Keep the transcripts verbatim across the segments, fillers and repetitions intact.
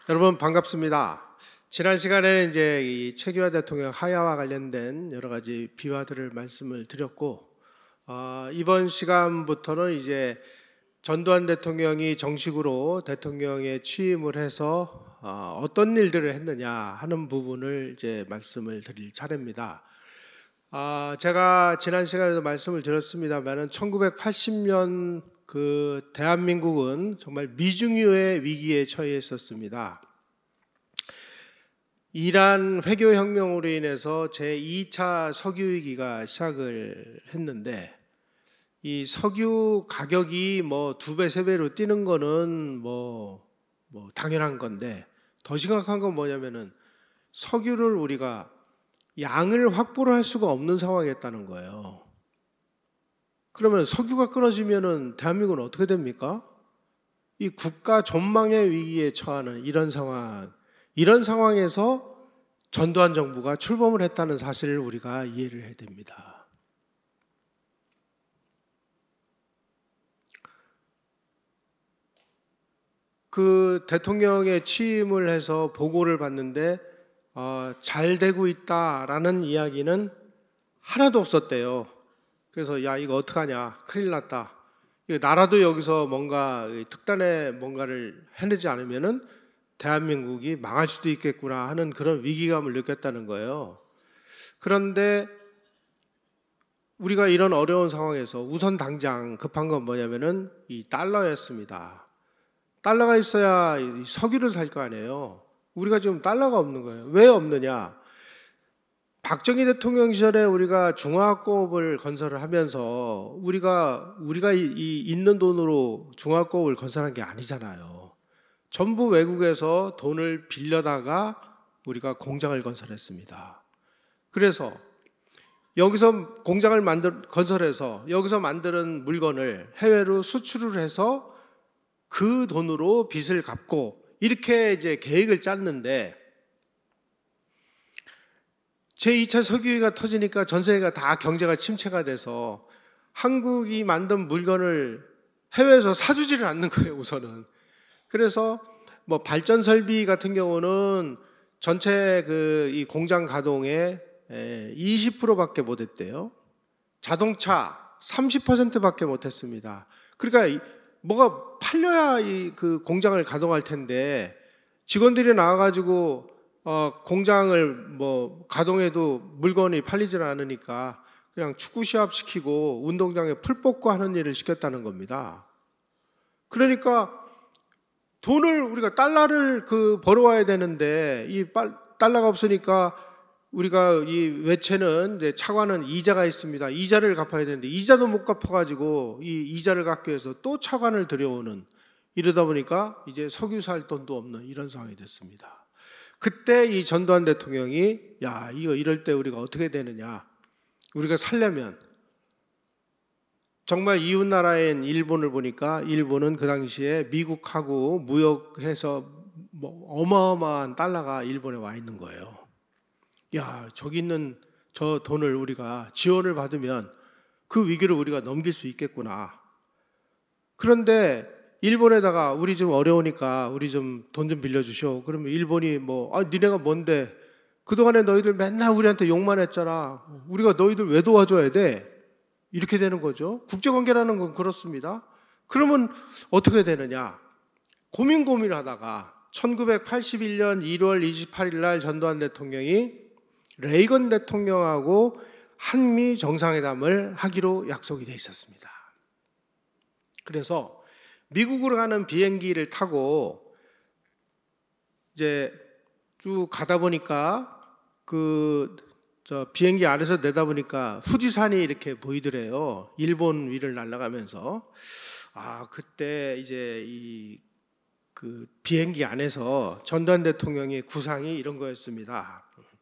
여러분 반갑습니다. 지난 시간에는 이제 이 최규하 대통령 하야와 관련된 여러 가지 비화들을 말씀을 드렸고, 어, 이번 시간부터는 이제 전두환 대통령이 정식으로 대통령에 취임을 해서 어, 어떤 일들을 했느냐 하는 부분을 이제 말씀을 드릴 차례입니다. 아, 제가 지난 시간에도 말씀을 드렸습니다만은 천구백팔십 년 그 대한민국은 정말 미중유의 위기에 처해 있었습니다. 이란 회교혁명으로 인해서 제이 차 석유위기가 시작을 했는데, 이 석유 가격이 뭐 두 배, 세 배로 뛰는 거는 뭐, 뭐 당연한 건데, 더 심각한 건 뭐냐면은 석유를 우리가 양을 확보를 할 수가 없는 상황이었다는 거예요. 그러면 석유가 끊어지면은 대한민국은 어떻게 됩니까? 이 국가 전망의 위기에 처하는 이런 상황, 이런 상황에서 전두환 정부가 출범을 했다는 사실을 우리가 이해를 해야 됩니다. 그 대통령의 취임을 해서 보고를 받는데 어, 잘 되고 있다라는 이야기는 하나도 없었대요. 그래서 야 이거 어떡하냐, 큰일 났다, 이거 나라도 여기서 뭔가 특단의 뭔가를 해내지 않으면은 대한민국이 망할 수도 있겠구나 하는 그런 위기감을 느꼈다는 거예요. 그런데 우리가 이런 어려운 상황에서 우선 당장 급한 건 뭐냐면은 이 달러였습니다. 달러가 있어야 석유를 살 거 아니에요. 우리가 지금 달러가 없는 거예요. 왜 없느냐? 박정희 대통령 시절에 우리가 중화학공업을 건설을 하면서 우리가 우리가 이, 이 있는 돈으로 중화학공업을 건설한 게 아니잖아요. 전부 외국에서 돈을 빌려다가 우리가 공장을 건설했습니다. 그래서 여기서 공장을 만들 건설해서 여기서 만드는 물건을 해외로 수출을 해서 그 돈으로 빚을 갚고 이렇게 이제 계획을 짰는데, 제이 차 석유위기가 터지니까 전 세계가 다 경제가 침체가 돼서 한국이 만든 물건을 해외에서 사주지를 않는 거예요, 우선은. 그래서 뭐 발전 설비 같은 경우는 전체 그 이 공장 가동의 이십 퍼센트밖에 못 했대요. 자동차 삼십 퍼센트밖에 못 했습니다. 그러니까 뭐가 팔려야 이 그 공장을 가동할 텐데, 직원들이 나와가지고 어 공장을 뭐 가동해도 물건이 팔리질 않으니까 그냥 축구 시합 시키고 운동장에 풀 뽑고 하는 일을 시켰다는 겁니다. 그러니까 돈을 우리가 달러를 그 벌어와야 되는데 이 달러가 없으니까 우리가 이 외채는 이제 차관은 이자가 있습니다. 이자를 갚아야 되는데 이자도 못 갚아가지고 이 이자를 갚기 위해서 또 차관을 들여오는, 이러다 보니까 이제 석유 살 돈도 없는 이런 상황이 됐습니다. 그때 이 전두환 대통령이 야 이거 이럴 때 우리가 어떻게 되느냐, 우리가 살려면 정말 이웃 나라인 일본을 보니까 일본은 그 당시에 미국하고 무역해서 뭐 어마어마한 달러가 일본에 와 있는 거예요. 야 저기 있는 저 돈을 우리가 지원을 받으면 그 위기를 우리가 넘길 수 있겠구나. 그런데 일본에다가 우리 좀 어려우니까 우리 좀 돈 좀 빌려주시오. 그러면 일본이 뭐 아 니네가 뭔데, 그동안에 너희들 맨날 우리한테 욕만 했잖아, 우리가 너희들 왜 도와줘야 돼, 이렇게 되는 거죠. 국제관계라는 건 그렇습니다. 그러면 어떻게 되느냐, 고민 고민하다가 천구백팔십일 년 일월 이십팔일 날 전두환 대통령이 레이건 대통령하고 한미 정상회담을 하기로 약속이 돼 있었습니다. 그래서 미국으로 가는 비행기를 타고 이제 쭉 가다 보니까 그 저 비행기 안에서 내다보니까 후지산이 이렇게 보이더래요. 일본 위를 날아가면서. 아 그때 이제 이 그 비행기 안에서 전두환 대통령의 구상이 이런 거였습니다.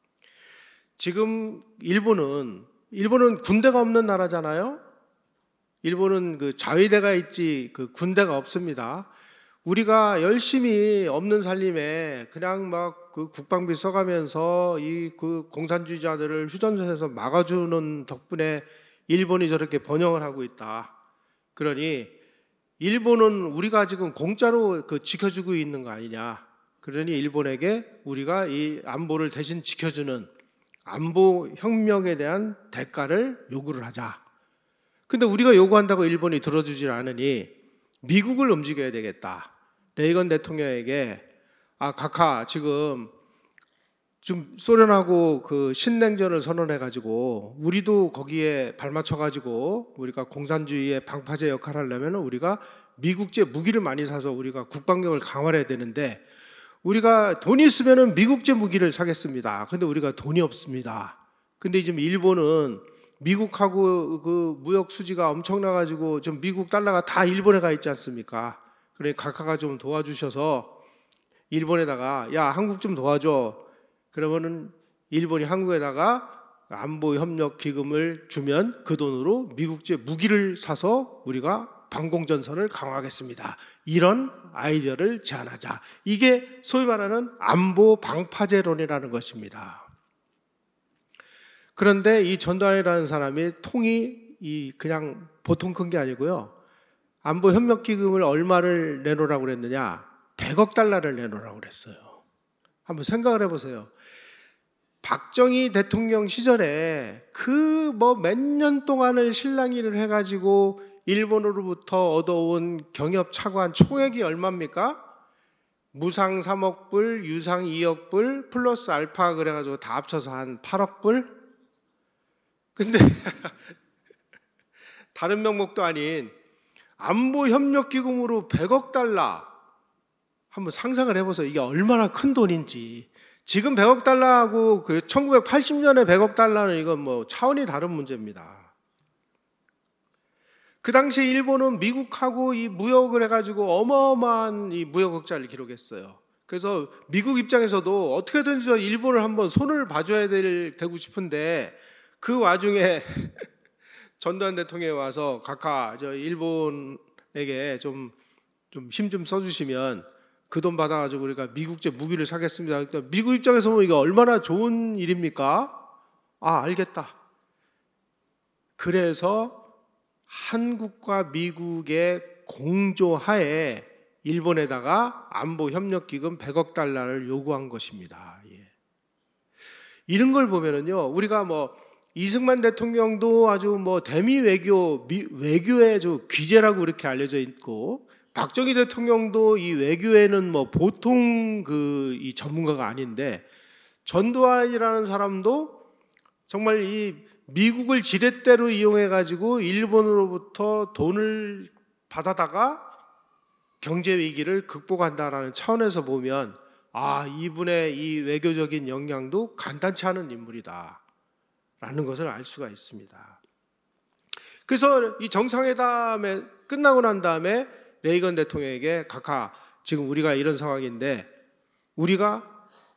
지금 일본은 일본은 군대가 없는 나라잖아요. 일본은 그 자위대가 있지 그 군대가 없습니다. 우리가 열심히 없는 살림에 그냥 막 그 국방비 써가면서 이 그 공산주의자들을 휴전선에서 막아주는 덕분에 일본이 저렇게 번영을 하고 있다. 그러니 일본은 우리가 지금 공짜로 그 지켜주고 있는 거 아니냐. 그러니 일본에게 우리가 이 안보를 대신 지켜주는 안보 협력에 대한 대가를 요구를 하자. 근데 우리가 요구한다고 일본이 들어주질 않으니 미국을 움직여야 되겠다. 레이건 대통령에게 아 각하 지금 좀 소련하고 그 신냉전을 선언해가지고 우리도 거기에 발맞춰가지고 우리가 공산주의의 방파제 역할을 하려면 우리가 미국제 무기를 많이 사서 우리가 국방력을 강화해야 되는데 우리가 돈이 있으면 미국제 무기를 사겠습니다. 근데 우리가 돈이 없습니다. 근데 지금 일본은 미국하고 그 무역 수지가 엄청나가지고 좀 미국 달러가 다 일본에 가 있지 않습니까? 그래 각하가 좀 도와주셔서 일본에다가 야 한국 좀 도와줘. 그러면은 일본이 한국에다가 안보 협력 기금을 주면 그 돈으로 미국제 무기를 사서 우리가 방공전선을 강화하겠습니다. 이런 아이디어를 제안하자. 이게 소위 말하는 안보 방파제론이라는 것입니다. 그런데 이 전두환이라는 사람이 통이 이 그냥 보통 큰 게 아니고요. 안보 협력 기금을 얼마를 내놓으라고 그랬느냐? 백억 달러를 내놓으라고 그랬어요. 한번 생각을 해보세요. 박정희 대통령 시절에 그 뭐 몇 년 동안을 실랑이를 해가지고 일본으로부터 얻어온 경협 차관 총액이 얼마입니까? 무상 삼억 불, 유상 이억 불, 플러스 알파 그래가지고 다 합쳐서 한 팔억 불? 근데 다른 명목도 아닌 안보협력기금으로 백억 달러 한번 상상을 해보세요. 이게 얼마나 큰 돈인지. 지금 백억 달러하고 그 천구백팔십 년에 백억 달러는 이건 뭐 차원이 다른 문제입니다. 그 당시에 일본은 미국하고 이 무역을 해가지고 어마어마한 이 무역 흑자를 기록했어요. 그래서 미국 입장에서도 어떻게든지 일본을 한번 손을 봐줘야 될, 되고 싶은데 그 와중에 전두환 대통령이 와서 각하 저 일본에게 좀 좀 힘 좀 써주시면 그 돈 받아가지고 우리가 미국제 무기를 사겠습니다. 그러니까 미국 입장에서 보면 이거 얼마나 좋은 일입니까? 아 알겠다. 그래서 한국과 미국의 공조하에 일본에다가 안보협력기금 백억 달러를 요구한 것입니다. 예. 이런 걸 보면은요, 우리가 뭐 이승만 대통령도 아주 뭐 대미 외교, 미, 외교의 저 귀재라고 이렇게 알려져 있고, 박정희 대통령도 이 외교에는 뭐 보통 그 이 전문가가 아닌데, 전두환이라는 사람도 정말 이 미국을 지렛대로 이용해가지고 일본으로부터 돈을 받아다가 경제 위기를 극복한다라는 차원에서 보면 아 이분의 이 외교적인 역량도 간단치 않은 인물이다 라는 것을 알 수가 있습니다. 그래서 이 정상회담에 끝나고 난 다음에 레이건 대통령에게 각하 지금 우리가 이런 상황인데 우리가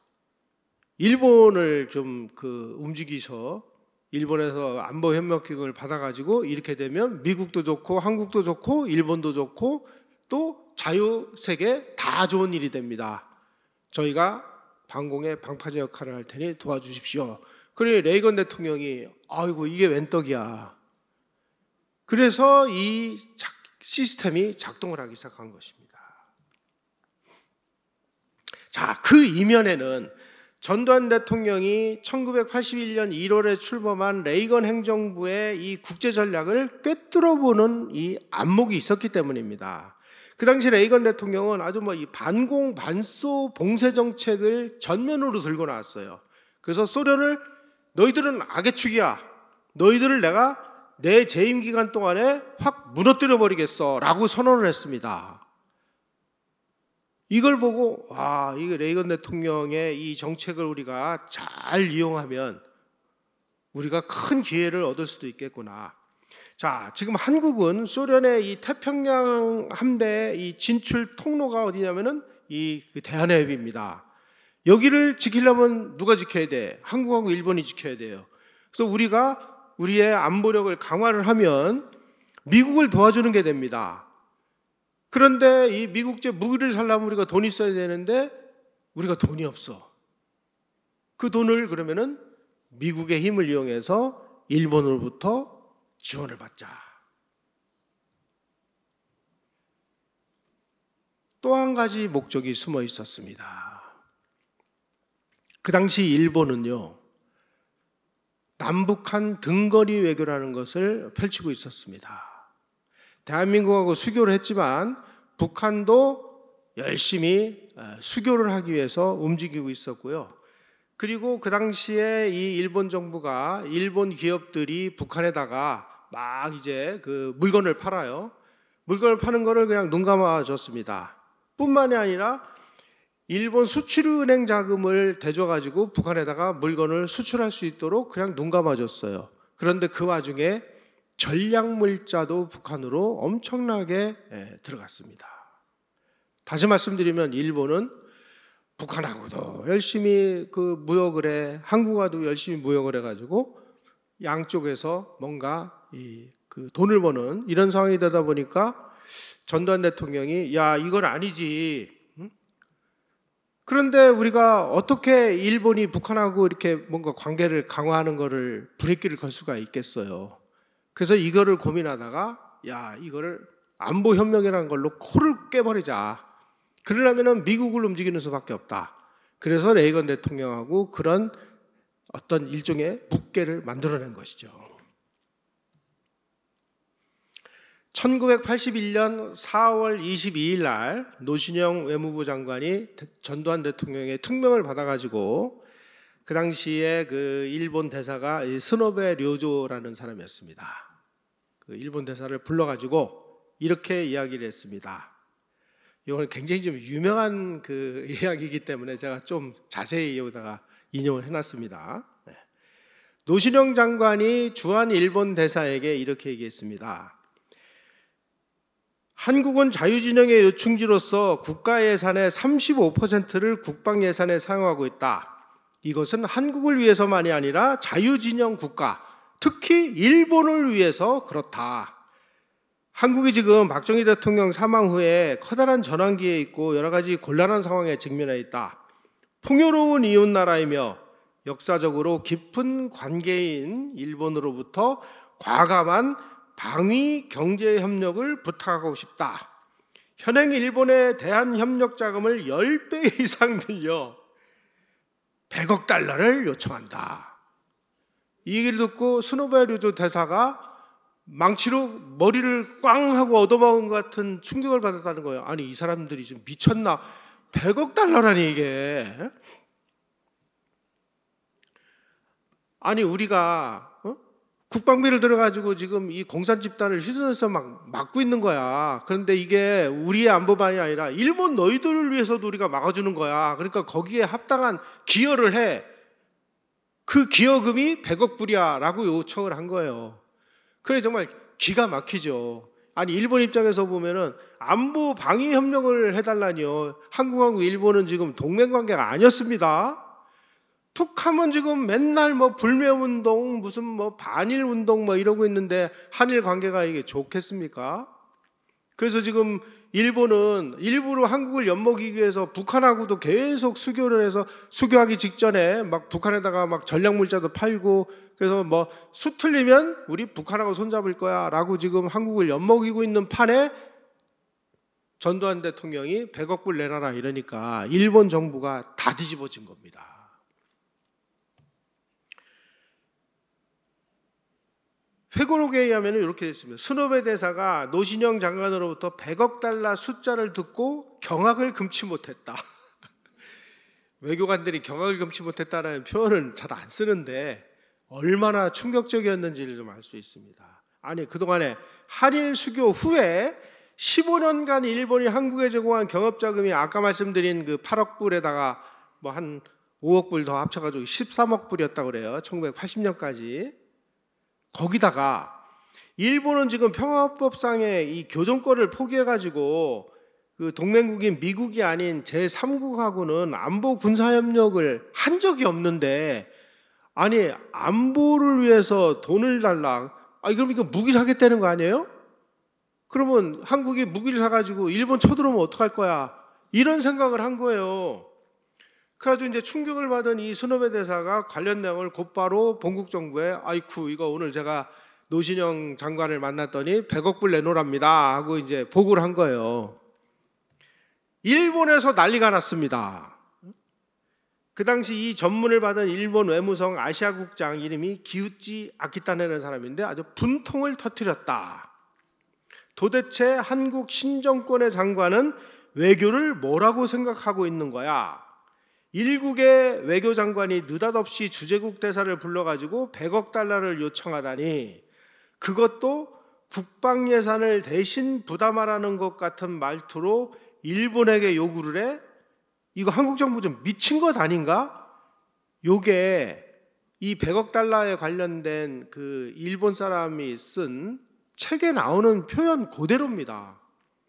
일본을 좀 그 움직이셔 일본에서 안보협력기금을 받아가지고 이렇게 되면 미국도 좋고 한국도 좋고 일본도 좋고 또 자유세계 다 좋은 일이 됩니다. 저희가 방공의 방파제 역할을 할 테니 도와주십시오. 그래 레이건 대통령이 아이고 이게 웬 떡이야. 그래서 이 시스템이 작동을 하기 시작한 것입니다. 자, 그 이면에는 전두환 대통령이 천구백팔십일 년 일월에 출범한 레이건 행정부의 이 국제 전략을 꿰뚫어보는 이 안목이 있었기 때문입니다. 그 당시 레이건 대통령은 아주 뭐 이 반공 반소 봉쇄 정책을 전면으로 들고 나왔어요. 그래서 소련을 너희들은 악의 축이야. 너희들을 내가 내 재임 기간 동안에 확 무너뜨려 버리겠어라고 선언을 했습니다. 이걸 보고 와, 이게 레이건 대통령의 이 정책을 우리가 잘 이용하면 우리가 큰 기회를 얻을 수도 있겠구나. 자, 지금 한국은 소련의 이 태평양 함대의 이 진출 통로가 어디냐면은 이 대한해협입니다. 여기를 지키려면 누가 지켜야 돼? 한국하고 일본이 지켜야 돼요. 그래서 우리가 우리의 안보력을 강화를 하면 미국을 도와주는 게 됩니다. 그런데 이 미국제 무기를 살려면 우리가 돈이 있어야 되는데 우리가 돈이 없어. 그 돈을 그러면은 미국의 힘을 이용해서 일본으로부터 지원을 받자. 또 한 가지 목적이 숨어 있었습니다. 그 당시 일본은요, 남북한 등거리 외교라는 것을 펼치고 있었습니다. 대한민국하고 수교를 했지만 북한도 열심히 수교를 하기 위해서 움직이고 있었고요. 그리고 그 당시에 이 일본 정부가 일본 기업들이 북한에다가 막 이제 그 물건을 팔아요. 물건을 파는 거를 그냥 눈 감아줬습니다. 뿐만이 아니라 일본 수출은행 자금을 대줘가지고 북한에다가 물건을 수출할 수 있도록 그냥 눈 감아줬어요. 그런데 그 와중에 전략물자도 북한으로 엄청나게 들어갔습니다. 다시 말씀드리면 일본은 북한하고도 열심히 그 무역을 해, 한국과도 열심히 무역을 해가지고 양쪽에서 뭔가 이 그 돈을 버는 이런 상황이 되다 보니까 전두환 대통령이 야, 이건 아니지. 응? 그런데 우리가 어떻게 일본이 북한하고 이렇게 뭔가 관계를 강화하는 거를 브레이크를 걸 수가 있겠어요. 그래서 이거를 고민하다가 야, 이거를 안보 협력이라는 걸로 코를 깨버리자. 그러려면 미국을 움직이는 수밖에 없다. 그래서 레이건 대통령하고 그런 어떤 일종의 묵계를 만들어낸 것이죠. 천구백팔십일 년 사월 이십이일 날 노신영 외무부 장관이 전두환 대통령의 특명을 받아가지고 그 당시에 그 일본 대사가 스노베 료조라는 사람이었습니다. 그 일본 대사를 불러가지고 이렇게 이야기를 했습니다. 이건 굉장히 좀 유명한 그 이야기이기 때문에 제가 좀 자세히 여기다가 인용을 해놨습니다. 노신영 장관이 주한 일본 대사에게 이렇게 얘기했습니다. 한국은 자유진영의 요충지로서 국가 예산의 삼십오 퍼센트를 국방 예산에 사용하고 있다. 이것은 한국을 위해서만이 아니라 자유진영 국가, 특히 일본을 위해서 그렇다. 한국이 지금 박정희 대통령 사망 후에 커다란 전환기에 있고 여러 가지 곤란한 상황에 직면해 있다. 풍요로운 이웃나라이며 역사적으로 깊은 관계인 일본으로부터 과감한 방위 경제 협력을 부탁하고 싶다. 현행 일본에 대한 협력 자금을 십 배 이상 늘려 백억 달러를 요청한다. 이 얘기를 듣고 스노베 료조 대사가 망치로 머리를 꽝 하고 얻어먹은 것 같은 충격을 받았다는 거예요. 아니, 이 사람들이 좀 미쳤나? 백억 달러라니 이게. 아니, 우리가 어? 국방비를 들어가지고 지금 이 공산 집단을 휴전에서 막 막고 있는 거야. 그런데 이게 우리의 안보만이 아니라 일본 너희들을 위해서도 우리가 막아주는 거야. 그러니까 거기에 합당한 기여를 해. 그 기여금이 백억 불이야 라고 요청을 한 거예요. 그래, 정말 기가 막히죠. 아니, 일본 입장에서 보면은 안보 방위 협력을 해달라니요. 한국하고 일본은 지금 동맹관계가 아니었습니다. 툭하면 지금 맨날 뭐 불매운동, 무슨 뭐 반일운동 뭐 이러고 있는데 한일 관계가 이게 좋겠습니까? 그래서 지금 일본은 일부러 한국을 엿먹이기 위해서 북한하고도 계속 수교를 해서 수교하기 직전에 막 북한에다가 막 전략물자도 팔고 그래서 뭐 수 틀리면 우리 북한하고 손잡을 거야 라고 지금 한국을 엿먹이고 있는 판에 전두환 대통령이 백억 불 내놔라 이러니까 일본 정부가 다 뒤집어진 겁니다. 회고록에 의하면 이렇게 됐습니다. 스노베 대사가 노신영 장관으로부터 백억 달러 숫자를 듣고 경악을 금치 못했다. 외교관들이 경악을 금치 못했다라는 표현은 잘 안 쓰는데 얼마나 충격적이었는지를 좀 알 수 있습니다. 아니, 그동안에 한일 수교 후에 십오 년간 일본이 한국에 제공한 경업자금이 아까 말씀드린 그 팔억 불에다가 뭐 한 오억 불 더 합쳐가지고 십삼억 불이었다고 그래요. 천구백팔십 년까지. 거기다가 일본은 지금 평화법상의 이 교정권을 포기해가지고 그 동맹국인 미국이 아닌 제삼국하고는 안보 군사협력을 한 적이 없는데 아니, 안보를 위해서 돈을 달라. 아, 그럼 이거 무기 사겠다는 거 아니에요? 그러면 한국이 무기를 사가지고 일본 쳐들어오면 어떡할 거야? 이런 생각을 한 거예요. 그래가지고 이제 충격을 받은 이 스노베 대사가 관련 내용을 곧바로 본국 정부에 아이쿠, 이거 오늘 제가 노신영 장관을 만났더니 백억 불 내놓으랍니다 하고 이제 보고를 한 거예요. 일본에서 난리가 났습니다. 그 당시 이 전문을 받은 일본 외무성 아시아국장 이름이 기우치 아키타네라는 사람인데 아주 분통을 터뜨렸다. 도대체 한국 신정권의 장관은 외교를 뭐라고 생각하고 있는 거야? 일국의 외교장관이 느닷없이 주재국 대사를 불러가지고 백억 달러를 요청하다니, 그것도 국방 예산을 대신 부담하라는 것 같은 말투로 일본에게 요구를 해? 이거 한국 정부 좀 미친 것 아닌가? 요게 이 백억 달러에 관련된 그 일본 사람이 쓴 책에 나오는 표현 그대로입니다.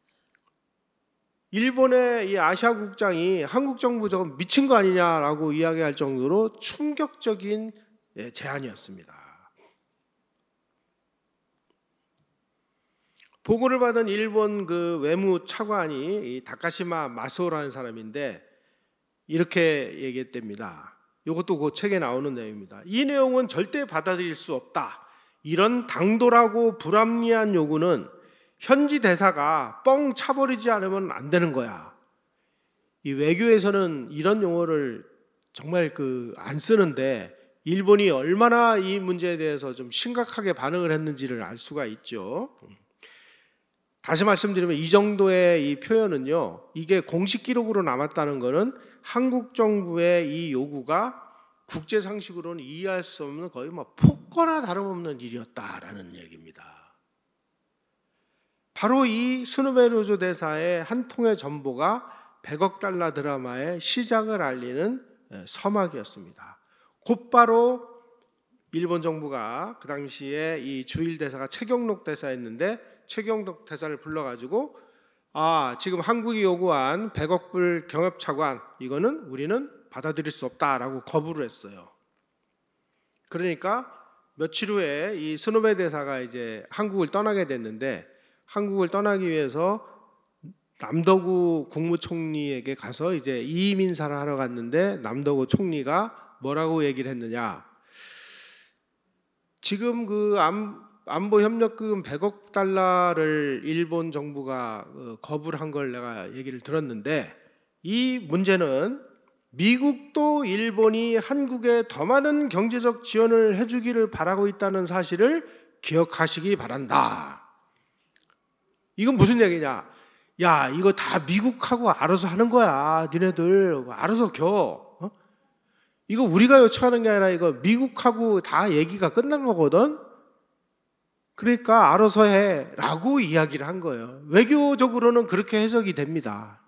일본의 이 아시아 국장이 한국 정부 저거 미친 거 아니냐라고 이야기할 정도로 충격적인 제안이었습니다. 보고를 받은 일본 그 외무 차관이 이 다카시마 마소라는 사람인데 이렇게 얘기했답니다. 이것도 그 책에 나오는 내용입니다. 이 내용은 절대 받아들일 수 없다. 이런 당돌하고 불합리한 요구는 현지 대사가 뻥 차버리지 않으면 안 되는 거야. 이 외교에서는 이런 용어를 정말 그 안 쓰는데 일본이 얼마나 이 문제에 대해서 좀 심각하게 반응을 했는지를 알 수가 있죠. 다시 말씀드리면 이 정도의 이 표현은요, 이게 공식 기록으로 남았다는 것은 한국 정부의 이 요구가 국제 상식으로는 이해할 수 없는 거의 뭐 폭거나 다름없는 일이었다라는 얘기입니다. 바로 이 스누베로조 대사의 한 통의 전보가 백억 달러 드라마의 시작을 알리는 서막이었습니다. 곧바로 일본 정부가 그 당시에 이 주일 대사가 최경록 대사였는데 최경록 대사를 불러가지고 아 지금 한국이 요구한 백억 불 경협차관 이거는 우리는 받아들일 수 없다라고 거부를 했어요. 그러니까 며칠 후에 이 스노베 대사가 이제 한국을 떠나게 됐는데 한국을 떠나기 위해서 남덕우 국무총리에게 가서 이제 이임 인사를 하러 갔는데 남덕우 총리가 뭐라고 얘기를 했느냐? 지금 그 안보 협력금 백억 달러를 일본 정부가 거부를 한 걸 내가 얘기를 들었는데 이 문제는 미국도 일본이 한국에 더 많은 경제적 지원을 해주기를 바라고 있다는 사실을 기억하시기 바란다. 이건 무슨 얘기냐? 야, 이거 다 미국하고 알아서 하는 거야. 니네들 알아서 겨. 어? 이거 우리가 요청하는 게 아니라 이거 미국하고 다 얘기가 끝난 거거든. 그러니까 알아서 해라고 이야기를 한 거예요. 외교적으로는 그렇게 해석이 됩니다.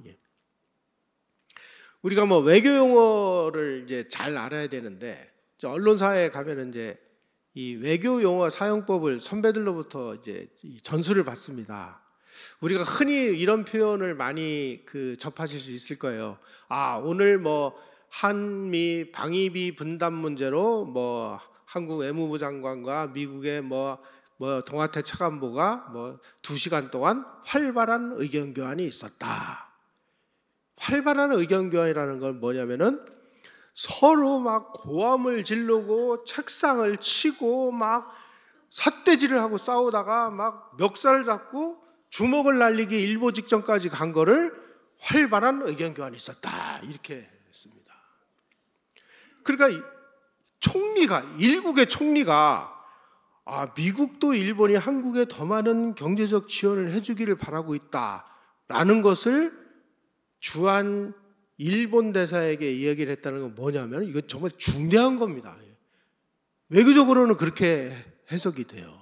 우리가 뭐 외교 용어를 이제 잘 알아야 되는데 언론사에 가면 이제 이 외교 용어 사용법을 선배들로부터 이제 전수를 받습니다. 우리가 흔히 이런 표현을 많이 그 접하실 수 있을 거예요. 아, 오늘 뭐 한미 방위비 분담 문제로 뭐 한국 외무부 장관과 미국의 뭐 뭐 동아태 차관보가 뭐 두 시간 동안 활발한 의견 교환이 있었다. 활발한 의견 교환이라는 건 뭐냐면은 서로 막 고함을 지르고 책상을 치고 막 삿대질을 하고 싸우다가 막 멱살을 잡고 주먹을 날리기 일보 직전까지 간 거를 활발한 의견 교환이 있었다. 이렇게 했습니다. 그러니까 총리가 일국의 총리가 아, 미국도 일본이 한국에 더 많은 경제적 지원을 해주기를 바라고 있다라는 것을 주한 일본 대사에게 이야기를 했다는 건 뭐냐면 이건 정말 중대한 겁니다. 외교적으로는 그렇게 해석이 돼요.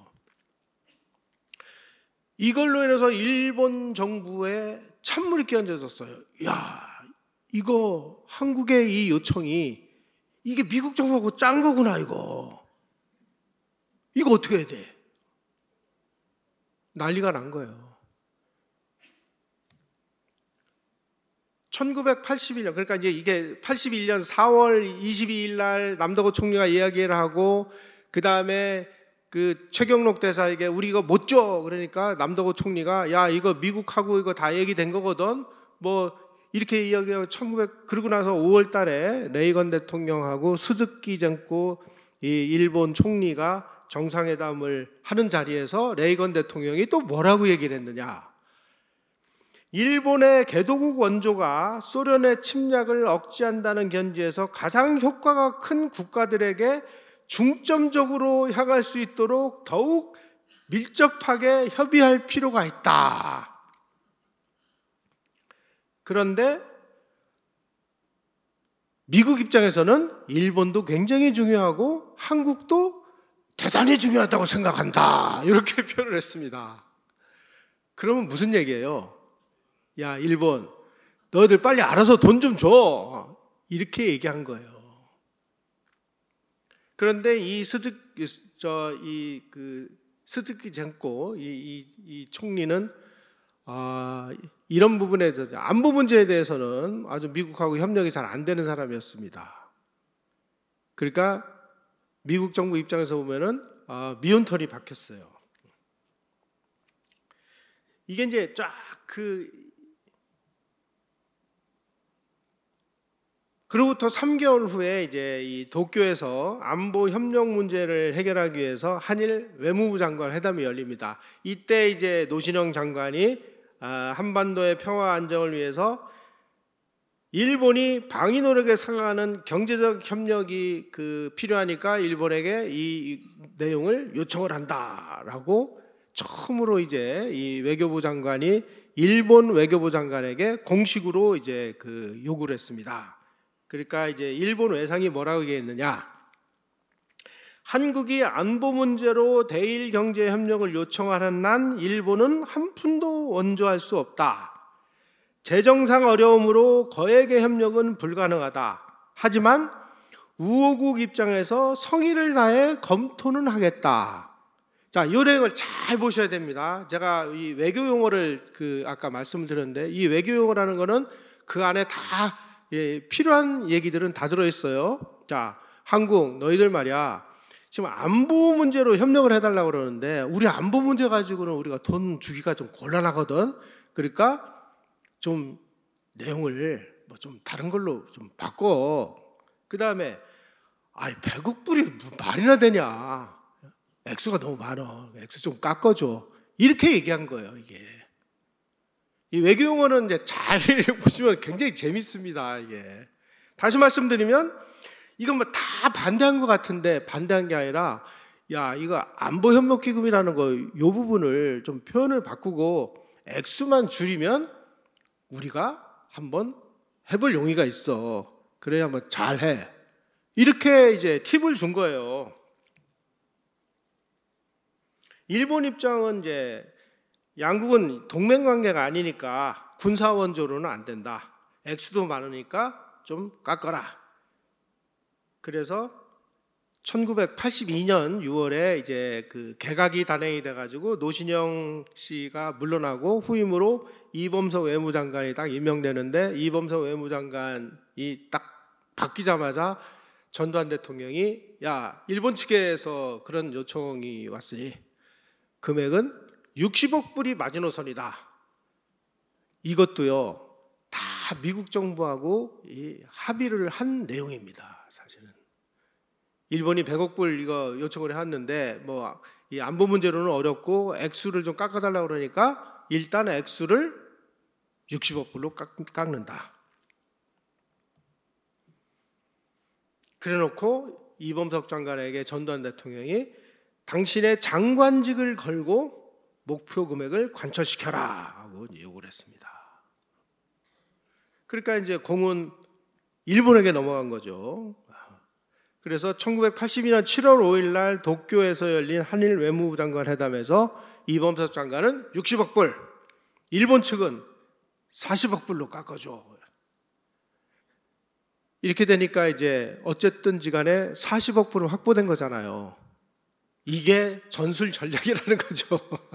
이걸로 인해서 일본 정부에 찬물이 끼얹어졌어요. 야, 이거 한국의 이 요청이 이게 미국 정부하고 짠 거구나 이거. 이거 어떻게 해야 돼? 난리가 난 거예요. 천구백팔십일 년, 그러니까 이제 이게 팔십일 년 사월 이십이일 날 남덕호 총리가 이야기를 하고 그 다음에 그 최경록 대사에게 우리 이거 못 줘. 그러니까 남덕호 총리가 야 이거 미국하고 이거 다 얘기된 거거든. 뭐 이렇게 이야기하고 천구백 그러고 나서 오월 달에 레이건 대통령하고 스즈키 젠코 이 일본 총리가 정상회담을 하는 자리에서 레이건 대통령이 또 뭐라고 얘기를 했느냐? 일본의 개도국 원조가 소련의 침략을 억제한다는 견지에서 가장 효과가 큰 국가들에게 중점적으로 향할 수 있도록 더욱 밀접하게 협의할 필요가 있다. 그런데 미국 입장에서는 일본도 굉장히 중요하고 한국도 대단히 중요하다고 생각한다. 이렇게 표현을 했습니다. 그러면 무슨 얘기예요? 야, 일본, 너희들 빨리 알아서 돈 좀 줘. 이렇게 얘기한 거예요. 그런데 이 스즈, 저, 이, 그, 스즈키 젠코, 이, 이, 이 총리는, 아, 이런 부분에 대해서, 안보 문제에 대해서는 아주 미국하고 협력이 잘 안 되는 사람이었습니다. 그러니까 미국 정부 입장에서 보면은, 아, 미운털이 박혔어요. 이게 이제 쫙 그, 그로부터 삼 개월 후에 이제 이 도쿄에서 안보 협력 문제를 해결하기 위해서 한일 외무부 장관 회담이 열립니다. 이때 이제 노신영 장관이 한반도의 평화 안정을 위해서 일본이 방위 노력에 상응하는 경제적 협력이 그 필요하니까 일본에게 이 내용을 요청을 한다라고 처음으로 이제 이 외교부 장관이 일본 외교부 장관에게 공식으로 이제 그 요구를 했습니다. 그러니까 이제 일본 외상이 뭐라고 얘기했느냐? 한국이 안보 문제로 대일 경제 협력을 요청하는 한 일본은 한 푼도 원조할 수 없다. 재정상 어려움으로 거액의 협력은 불가능하다. 하지만 우호국 입장에서 성의를 다해 검토는 하겠다. 자, 이 내용을 잘 보셔야 됩니다. 제가 이 외교 용어를 그 아까 말씀을 드렸는데 이 외교 용어라는 거는 그 안에 다 예, 필요한 얘기들은 다 들어있어요. 자, 한국 너희들 말이야 지금 안보 문제로 협력을 해달라고 그러는데 우리 안보 문제 가지고는 우리가 돈 주기가 좀 곤란하거든. 그러니까 좀 내용을 뭐 좀 다른 걸로 좀 바꿔. 그 다음에 아이 백억 불이 뭐 말이나 되냐, 액수가 너무 많아, 액수 좀 깎아줘, 이렇게 얘기한 거예요. 이게 이 외교 용어는 이제 잘 보시면 굉장히 재밌습니다. 이게 다시 말씀드리면 이건 뭐 다 반대한 것 같은데 반대한 게 아니라 야, 이거 안보협력기금이라는 거 이 부분을 좀 표현을 바꾸고 액수만 줄이면 우리가 한번 해볼 용의가 있어. 그래야 한번 잘해. 이렇게 이제 팁을 준 거예요. 일본 입장은 이제 양국은 동맹관계가 아니니까 군사원조로는 안 된다. 액수도 많으니까 좀 깎아라. 그래서 천구백팔십이 년 유월에 이제 그 개각이 단행이 돼가지고 노신영 씨가 물러나고 후임으로 이범석 외무장관이 딱 임명되는데 이범석 외무장관이 딱 바뀌자마자 전두환 대통령이 야, 일본 측에서 그런 요청이 왔으니 금액은 육십억 불이 마지노선이다. 이것도요 다 미국 정부하고 이 합의를 한 내용입니다. 사실은 일본이 백억 불 이거 요청을 했는데 뭐 이 안보 문제로는 어렵고 액수를 좀 깎아달라고 그러니까 일단 액수를 육십억 불로 깎, 깎는다. 그래놓고 이범석 장관에게 전두환 대통령이 당신의 장관직을 걸고 목표 금액을 관철시켜라 하고 요구를 했습니다. 그러니까 이제 공은 일본에게 넘어간 거죠. 그래서 천구백팔십이 년 칠월 오일 날 도쿄에서 열린 한일 외무부 장관 회담에서 이범석 장관은 육십억 불, 일본 측은 사십억 불로 깎아줘. 이렇게 되니까 이제 어쨌든지 간에 사십억 불은 확보된 거잖아요. 이게 전술 전략이라는 거죠.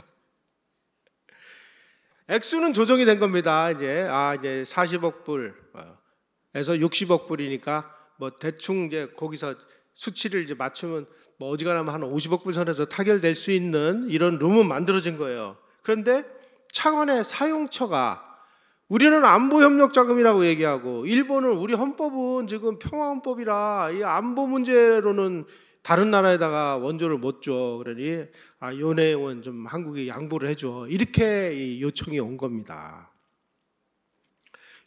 액수는 조정이 된 겁니다. 이제 아 이제 사십억 불에서 육십억 불이니까 뭐 대충 이제 거기서 수치를 이제 맞추면 뭐 어지간하면 한 오십억 불 선에서 타결될 수 있는 이런 룸은 만들어진 거예요. 그런데 차관의 사용처가 우리는 안보협력자금이라고 얘기하고 일본은 우리 헌법은 지금 평화헌법이라 이 안보 문제로는 다른 나라에다가 원조를 못 줘. 그러니 아, 요 내용은 좀 한국이 양보를 해줘. 이렇게 요청이 온 겁니다.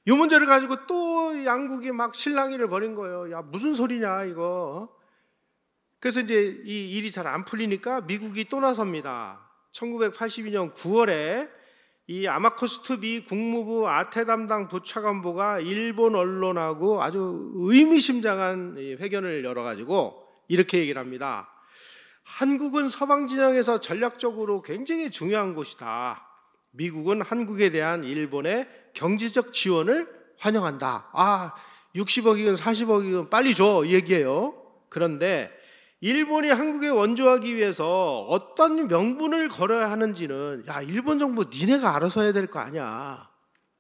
이 문제를 가지고 또 양국이 막 실랑이를 벌인 거예요. 야, 무슨 소리냐 이거. 그래서 이제 이 일이 잘 안 풀리니까 미국이 또 나섭니다. 천구백팔십이 년 구월에 이 아마코스투비 국무부 아태 담당 부차관보가 일본 언론하고 아주 의미심장한 회견을 열어가지고 이렇게 얘기를 합니다. 한국은 서방 진영에서 전략적으로 굉장히 중요한 곳이다. 미국은 한국에 대한 일본의 경제적 지원을 환영한다. 아, 육십억이건 사십억이건 빨리 줘, 이 얘기예요. 그런데 일본이 한국에 원조하기 위해서 어떤 명분을 걸어야 하는지는 야, 일본 정부 니네가 알아서 해야 될 거 아니야.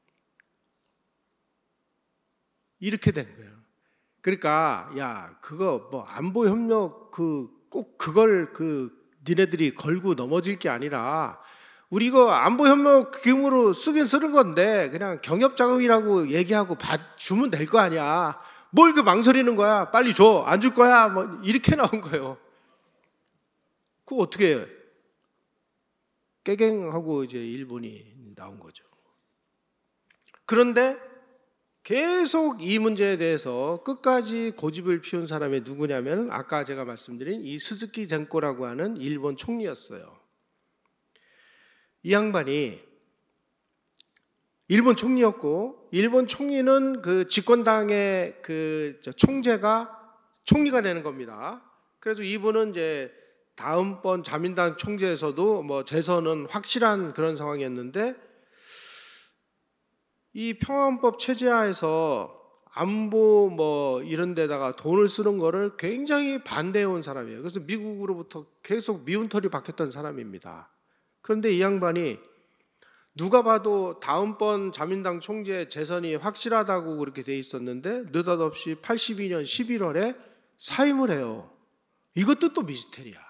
이렇게 된 거예요. 그러니까 야, 그거 뭐 안보 협력 그 꼭 그걸 그 니네들이 걸고 넘어질 게 아니라 우리 이거 안보 협력 기금으로 쓰긴 쓰는 건데 그냥 경협 자금이라고 얘기하고 받 주면 될 거 아니야. 뭘 그 망설이는 거야? 빨리 줘. 안 줄 거야? 뭐 이렇게 나온 거예요. 그거 어떻게 해? 깨갱하고 이제 일본이 나온 거죠. 그런데 계속 이 문제에 대해서 끝까지 고집을 피운 사람이 누구냐면 아까 제가 말씀드린 이 스즈키 젠코라고 하는 일본 총리였어요. 이 양반이 일본 총리였고, 일본 총리는 그 집권당의 그 총재가 총리가 되는 겁니다. 그래서 이분은 이제 다음번 자민당 총재에서도 뭐 재선은 확실한 그런 상황이었는데, 이 평화헌법 체제하에서 안보 뭐 이런 데다가 돈을 쓰는 거를 굉장히 반대해 온 사람이에요. 그래서 미국으로부터 계속 미운털이 박혔던 사람입니다. 그런데 이 양반이 누가 봐도 다음번 자민당 총재 재선이 확실하다고 그렇게 돼 있었는데 느닷없이 팔십이 년 십일월에 사임을 해요. 이것도 또 미스테리야.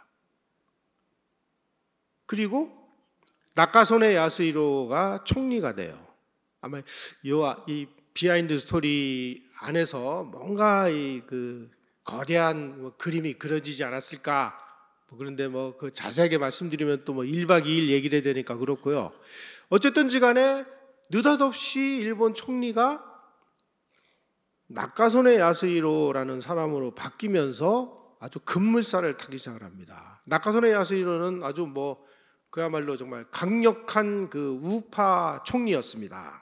그리고 나카소네 야스히로가 총리가 돼요. 아마 이 비하인드 스토리 안에서 뭔가 이 그 거대한 뭐 그림이 그려지지 않았을까. 뭐 그런데 뭐 그 자세하게 말씀드리면 또 뭐 일 박 이 일 얘기를 해야 되니까 그렇고요. 어쨌든지 간에 느닷없이 일본 총리가 나카소네 야스히로라는 사람으로 바뀌면서 아주 급물살을 타기 시작을 합니다. 나카소네 야스히로는 아주 뭐 그야말로 정말 강력한 그 우파 총리였습니다.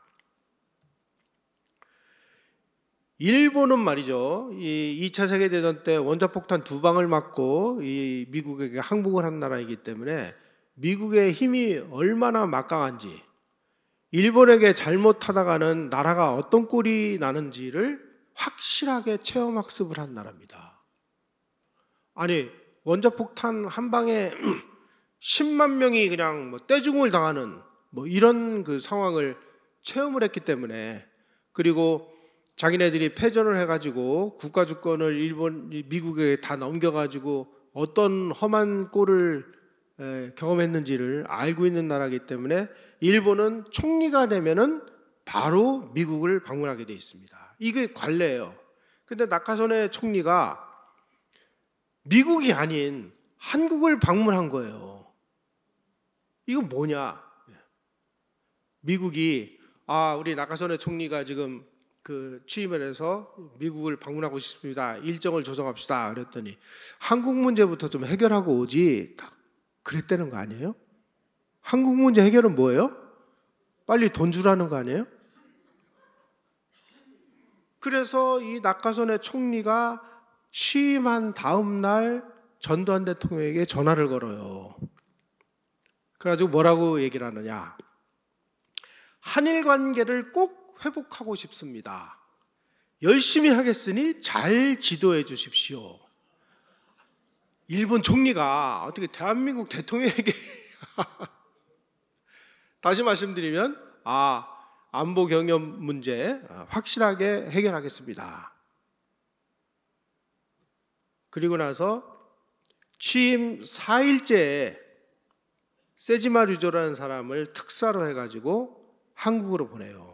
일본은 말이죠, 이 이 차 세계대전 때 원자폭탄 두 방을 맞고 이 미국에게 항복을 한 나라이기 때문에 미국의 힘이 얼마나 막강한지, 일본에게 잘못하다가는 나라가 어떤 꼴이 나는지를 확실하게 체험학습을 한 나라입니다. 아니, 원자폭탄 한 방에 십만 명이 그냥 뭐 떼죽음을 당하는 뭐 이런 그 상황을 체험을 했기 때문에, 그리고 자기네들이 패전을 해가지고 국가 주권을 일본, 미국에 다 넘겨가지고 어떤 험한 꼴을 경험했는지를 알고 있는 나라이기 때문에 일본은 총리가 되면은 바로 미국을 방문하게 돼 있습니다. 이게 관례예요. 근데 나카소네 총리가 미국이 아닌 한국을 방문한 거예요. 이거 뭐냐? 미국이 아, 우리 나카소네 총리가 지금 그 취임을 해서 미국을 방문하고 싶습니다. 일정을 조정합시다. 그랬더니 한국 문제부터 좀 해결하고 오지. 그랬다는 거 아니에요? 한국 문제 해결은 뭐예요? 빨리 돈 주라는 거 아니에요? 그래서 이 나카소네 총리가 취임한 다음 날 전두환 대통령에게 전화를 걸어요. 그래가지고 뭐라고 얘기를 하느냐? 한일 관계를 꼭 회복하고 싶습니다. 열심히 하겠으니 잘 지도해 주십시오. 일본 총리가 어떻게 대한민국 대통령에게 다시 말씀드리면 아, 안보 경협 문제 확실하게 해결하겠습니다. 그리고 나서 취임 사 일째에 세지마 류조라는 사람을 특사로 해가지고 한국으로 보내요.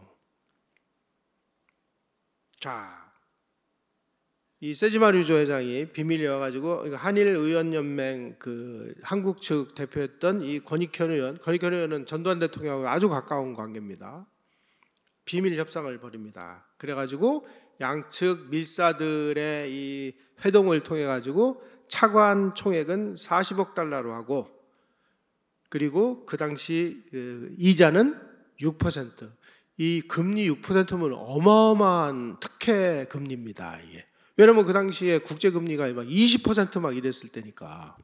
자, 이 세지마 류조 회장이 비밀이 와가지고 한일의원연맹 그 한국 측 대표였던 이 권익현 의원, 권익현 의원은 전두환 대통령하고 아주 가까운 관계입니다. 비밀 협상을 벌입니다. 그래가지고 양측 밀사들의 이 회동을 통해 가지고 차관 총액은 사십억 달러로 하고, 그리고 그 당시 이자는 육 퍼센트. 이 금리 육 퍼센트면 어마어마한 특혜 금리입니다. 이게. 왜냐면 그 당시에 국제 금리가 막 이십 퍼센트 막 이랬을 때니까.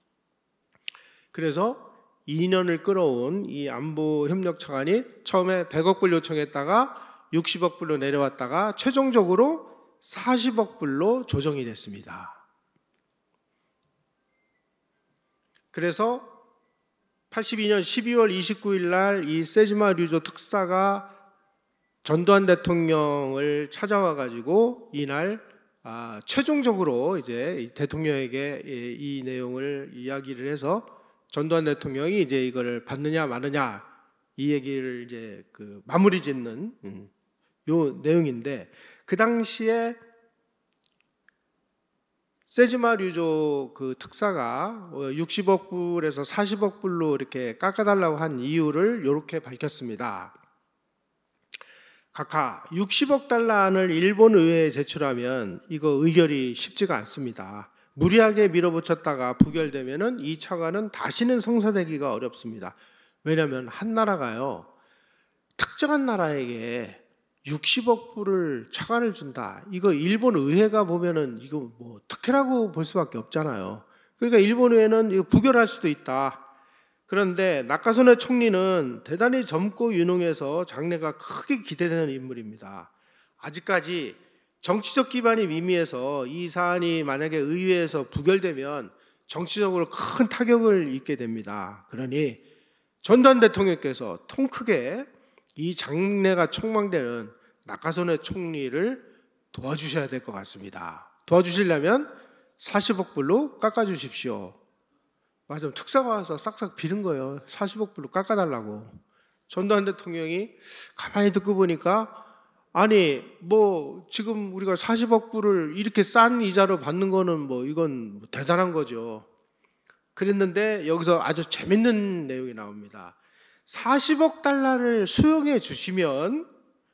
그래서 이 년을 끌어온 이 안보 협력 차관이 처음에 백억 불 요청했다가 육십억 불로 내려왔다가 최종적으로 사십억 불로 조정이 됐습니다. 그래서 팔십이 년 십이월 이십구일 날 이 세지마 류조 특사가 전두환 대통령을 찾아와 가지고 이날 아, 최종적으로 이제 대통령에게 이, 이 내용을 이야기를 해서 전두환 대통령이 이제 이걸 받느냐 마느냐 이 얘기를 이제 그 마무리 짓는 음, 요 내용인데, 그 당시에 세지마 류조 그 특사가 육십억 불에서 사십억 불로 이렇게 깎아달라고 한 이유를 이렇게 밝혔습니다. 각하 육십억 달러안을 일본 의회에 제출하면 이거 의결이 쉽지가 않습니다. 무리하게 밀어붙였다가 부결되면은 이 차관은 다시는 성사되기가 어렵습니다. 왜냐하면 한 나라가요, 특정한 나라에게 육십억 불을 차관을 준다. 이거 일본 의회가 보면은 이거 뭐 특혜라고 볼 수밖에 없잖아요. 그러니까 일본 의회는 이거 부결할 수도 있다. 그런데 나카소네 총리는 대단히 젊고 유능해서 장래가 크게 기대되는 인물입니다. 아직까지 정치적 기반이 미미해서 이 사안이 만약에 의회에서 부결되면 정치적으로 큰 타격을 입게 됩니다. 그러니 전두환 대통령께서 통 크게 이 장래가 촉망되는 나카소네 총리를 도와주셔야 될 것 같습니다. 도와주시려면 사십억 불로 깎아주십시오. 맞아, 특사가 와서 싹싹 비는 거예요. 사십억 불로 깎아달라고. 전두환 대통령이 가만히 듣고 보니까 아니 뭐 지금 우리가 사십억 불을 이렇게 싼 이자로 받는 거는 뭐 이건 뭐 대단한 거죠. 그랬는데 여기서 아주 재밌는 내용이 나옵니다. 사십억 달러를 수용해 주시면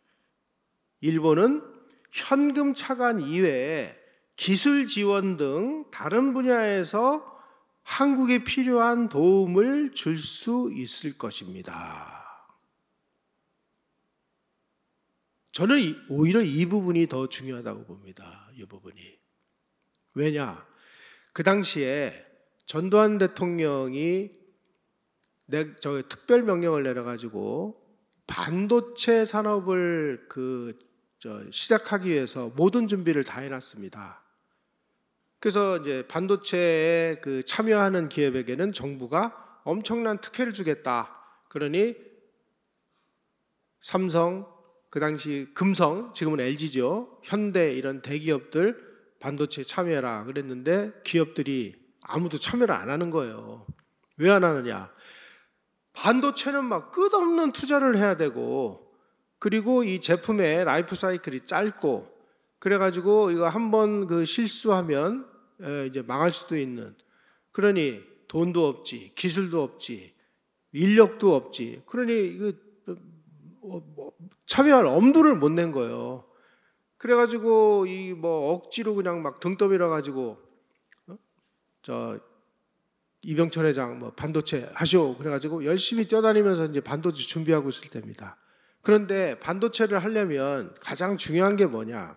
일본은 현금 차관 이외에 기술 지원 등 다른 분야에서 한국에 필요한 도움을 줄 수 있을 것입니다. 저는 오히려 이 부분이 더 중요하다고 봅니다. 이 부분이. 왜냐? 그 당시에 전두환 대통령이 내, 저 특별 명령을 내려가지고 반도체 산업을 그, 저, 시작하기 위해서 모든 준비를 다 해놨습니다. 그래서 이제 반도체에 그 참여하는 기업에게는 정부가 엄청난 특혜를 주겠다. 그러니 삼성, 그 당시 금성, 지금은 엘지죠. 현대 이런 대기업들 반도체에 참여해라 그랬는데 기업들이 아무도 참여를 안 하는 거예요. 왜 안 하느냐? 반도체는 막 끝없는 투자를 해야 되고, 그리고 이 제품의 라이프 사이클이 짧고, 그래가지고 이거 한번 그 실수하면 이제 망할 수도 있는, 그러니 돈도 없지, 기술도 없지, 인력도 없지, 그러니 이거 참여할 엄두를 못 낸 거예요. 그래가지고 이 뭐 억지로 그냥 막 등 떠밀어 가지고 어? 저 이병철 회장 뭐 반도체 하시오 그래가지고 열심히 뛰어다니면서 이제 반도체 준비하고 있을 때입니다. 그런데 반도체를 하려면 가장 중요한 게 뭐냐?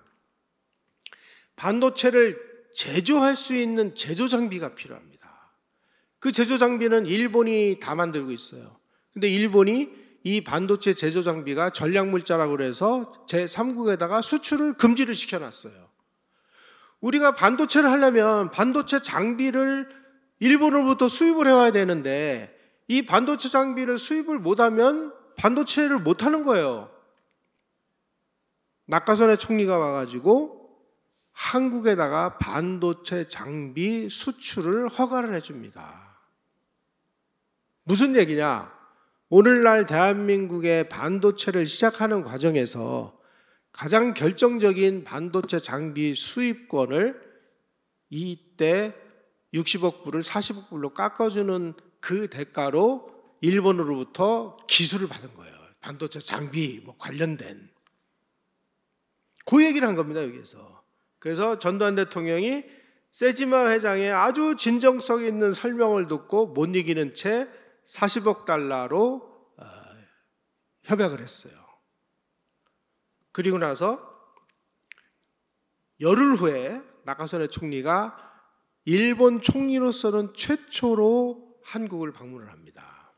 반도체를 제조할 수 있는 제조 장비가 필요합니다. 그 제조 장비는 일본이 다 만들고 있어요. 근데 일본이 이 반도체 제조 장비가 전략물자라고 그래서 제삼국에다가 수출을 금지를 시켜놨어요. 우리가 반도체를 하려면 반도체 장비를 일본으로부터 수입을 해와야 되는데 이 반도체 장비를 수입을 못하면 반도체를 못하는 거예요. 나카소네 총리가 와가지고 한국에다가 반도체 장비 수출을 허가를 해줍니다. 무슨 얘기냐? 오늘날 대한민국의 반도체를 시작하는 과정에서 가장 결정적인 반도체 장비 수입권을 이때 육십억 불을 사십억 불로 깎아주는 그 대가로 일본으로부터 기술을 받은 거예요. 반도체 장비 뭐 관련된. 그 얘기를 한 겁니다, 여기서. 그래서 전두환 대통령이 세지마 회장의 아주 진정성 있는 설명을 듣고 못 이기는 채 사십억 달러로 어, 협약을 했어요. 그리고 나서 열흘 후에 나카소네 총리가 일본 총리로서는 최초로 한국을 방문을 합니다.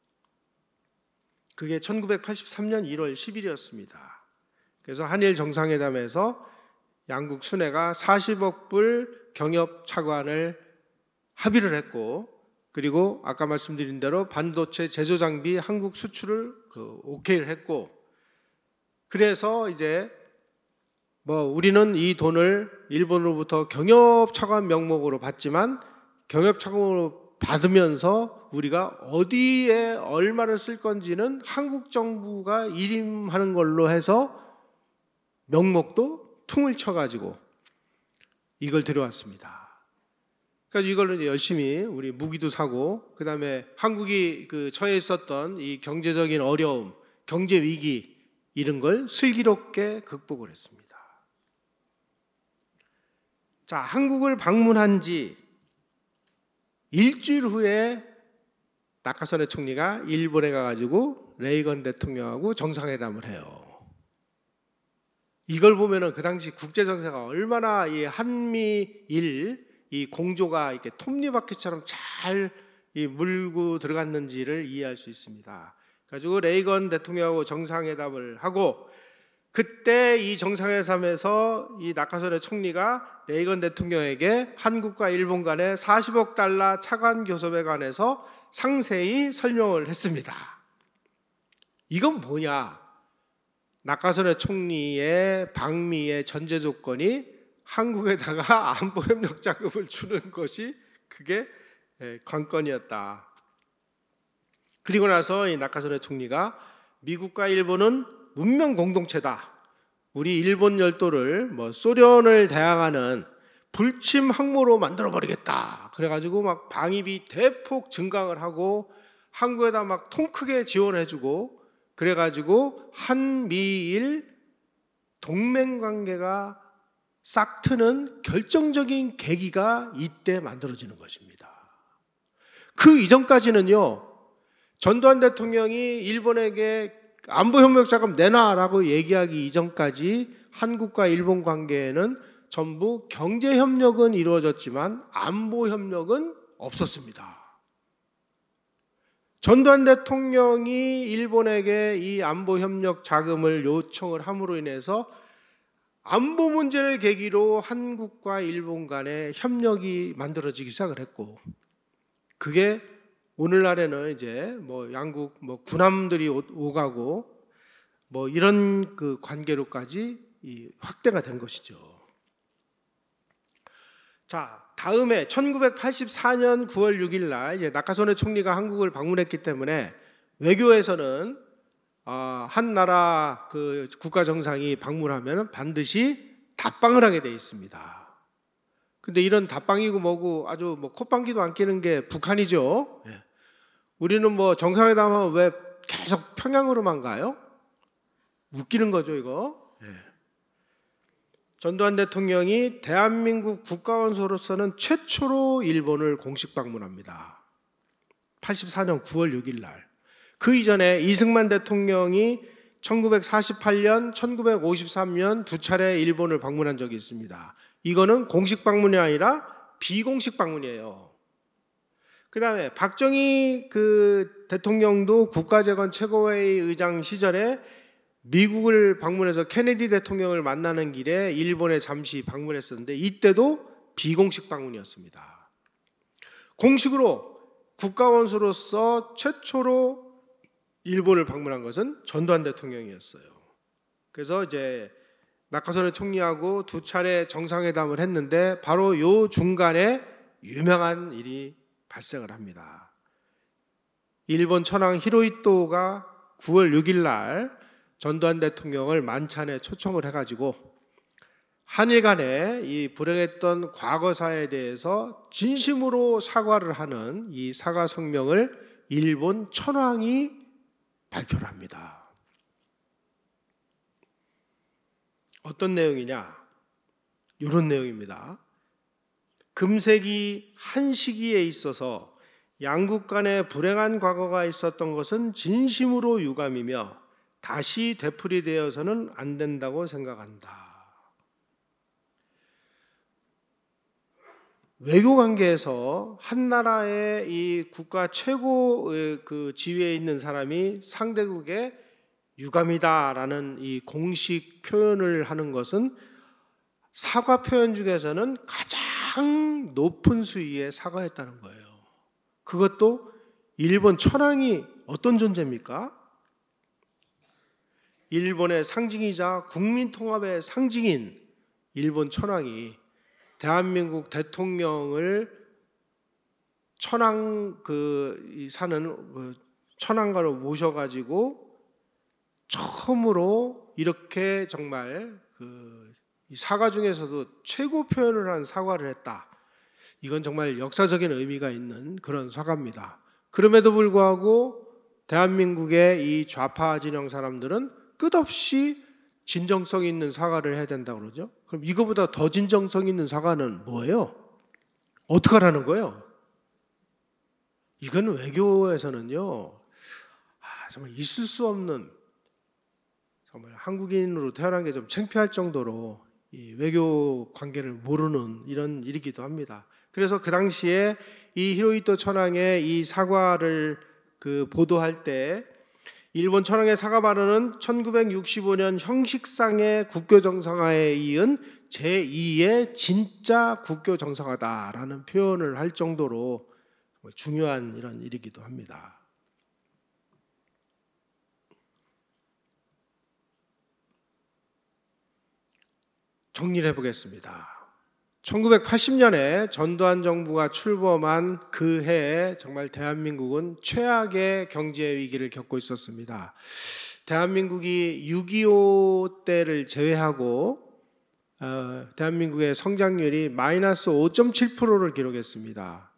그게 천구백팔십삼년 일월 십일이었습니다. 그래서 한일 정상회담에서 양국 수뇌가 사십억 불 경협 차관을 합의를 했고, 그리고 아까 말씀드린 대로 반도체 제조 장비 한국 수출을 그 오케이를 했고, 그래서 이제 뭐 우리는 이 돈을 일본으로부터 경협 차관 명목으로 받지만 경협 차관으로 받으면서 우리가 어디에 얼마를 쓸 건지는 한국 정부가 일임하는 걸로 해서 명목도 퉁을 쳐가지고 이걸 들여왔습니다. 그래서 이걸로 이제 열심히 우리 무기도 사고, 그 다음에 한국이 그 처해 있었던 이 경제적인 어려움, 경제 위기 이런 걸 슬기롭게 극복을 했습니다. 자, 한국을 방문한 지 일주일 후에 나카소네 총리가 일본에 가가지고 레이건 대통령하고 정상회담을 해요. 이걸 보면은 그 당시 국제 정세가 얼마나 이 한미일 이 공조가 이렇게 톱니바퀴처럼 잘 이 물고 들어갔는지를 이해할 수 있습니다. 가지고 레이건 대통령하고 정상회담을 하고, 그때 이 정상회담에서 이 나카소네 총리가 레이건 대통령에게 한국과 일본 간의 사십억 달러 차관 교섭에 관해서 상세히 설명을 했습니다. 이건 뭐냐? 나카소네 총리의 방미의 전제 조건이 한국에다가 안보협력 자금을 주는 것이 그게 관건이었다. 그리고 나서 이 나카소네 총리가 미국과 일본은 문명 공동체다. 우리 일본 열도를 뭐 소련을 대항하는 불침 항모로 만들어 버리겠다. 그래가지고 막 방위비 대폭 증강을 하고 한국에다 막 통 크게 지원해주고, 그래가지고 한미일 동맹 관계가 싹 트는 결정적인 계기가 이때 만들어지는 것입니다. 그 이전까지는요, 전두환 대통령이 일본에게 안보협력 자금 내놔라고 얘기하기 이전까지 한국과 일본 관계에는 전부 경제협력은 이루어졌지만 안보협력은 없었습니다. 전두환 대통령이 일본에게 이 안보협력 자금을 요청을 함으로 인해서 안보 문제를 계기로 한국과 일본 간의 협력이 만들어지기 시작을 했고, 그게 오늘날에는 이제 뭐 양국 뭐 군함들이 오가고 뭐 이런 그 관계로까지 이 확대가 된 것이죠. 자, 다음에 천구백팔십사년 구월 육일 날 이제 나카소네 총리가 한국을 방문했기 때문에 외교에서는 한 나라 그 국가 정상이 방문하면 반드시 답방을 하게 돼 있습니다. 근데 이런 답방이고 뭐고 아주 뭐 콧방귀도 안 끼는 게 북한이죠. 예. 우리는 뭐 정상회담하면 왜 계속 평양으로만 가요? 웃기는 거죠, 이거. 예. 전두환 대통령이 대한민국 국가원수로서는 최초로 일본을 공식 방문합니다. 팔십사년 구월 육일 날. 그 이전에 이승만 대통령이 천구백사십팔년, 천구백오십삼년 두 차례 일본을 방문한 적이 있습니다. 이거는 공식 방문이 아니라 비공식 방문이에요. 그 다음에 박정희 그 대통령도 국가재건 최고회의 의장 시절에 미국을 방문해서 케네디 대통령을 만나는 길에 일본에 잠시 방문했었는데 이때도 비공식 방문이었습니다. 공식으로 국가원수로서 최초로 일본을 방문한 것은 전두환 대통령이었어요. 그래서 이제 나카소네 총리하고 두 차례 정상회담을 했는데 바로 요 중간에 유명한 일이 발생을 합니다. 일본 천황 히로히토가 구월 육일 날 전두환 대통령을 만찬에 초청을 해가지고 한일 간에 이 불행했던 과거사에 대해서 진심으로 사과를 하는 이 사과 성명을 일본 천황이 발표를 합니다. 어떤 내용이냐? 이런 내용입니다. 금색이 한 시기에 있어서 양국 간에 불행한 과거가 있었던 것은 진심으로 유감이며 다시 되풀이되어서는 안 된다고 생각한다. 외교 관계에서 한 나라의 이 국가 최고의 그 지위에 있는 사람이 상대국의 유감이다라는 이 공식 표현을 하는 것은 사과 표현 중에서는 가장 높은 수위의 사과했다는 거예요. 그것도 일본 천황이 어떤 존재입니까? 일본의 상징이자 국민 통합의 상징인 일본 천황이 대한민국 대통령을 천황 그 사는 그 천황가로 모셔가지고 처음으로 이렇게 정말 그 사과 중에서도 최고 표현을 한 사과를 했다. 이건 정말 역사적인 의미가 있는 그런 사과입니다. 그럼에도 불구하고 대한민국의 이 좌파 진영 사람들은 끝없이 진정성 있는 사과를 해야 된다고 그러죠. 그럼 이거보다 더 진정성 있는 사과는 뭐예요? 어떻게 하라는 거예요? 이건 외교에서는요, 아, 정말 있을 수 없는, 정말 한국인으로 태어난 게 좀 창피할 정도로 이 외교 관계를 모르는 이런 일이기도 합니다. 그래서 그 당시에 이 히로히토 천황의 이 사과를 그 보도할 때 일본 천황의 사과 발언은 천구백육십오 년 형식상의 국교 정상화에 이은 제이의 진짜 국교 정상화다라는 표현을 할 정도로 중요한 이런 일이기도 합니다. 정리를 해보겠습니다. 천구백팔십 년에 전두환 정부가 출범한 그 해에 정말 대한민국은 최악의 경제 위기를 겪고 있었습니다. 대한민국이 육이오 때를 제외하고 어, 대한민국의 성장률이 마이너스 오 점 칠 퍼센트를 기록했습니다.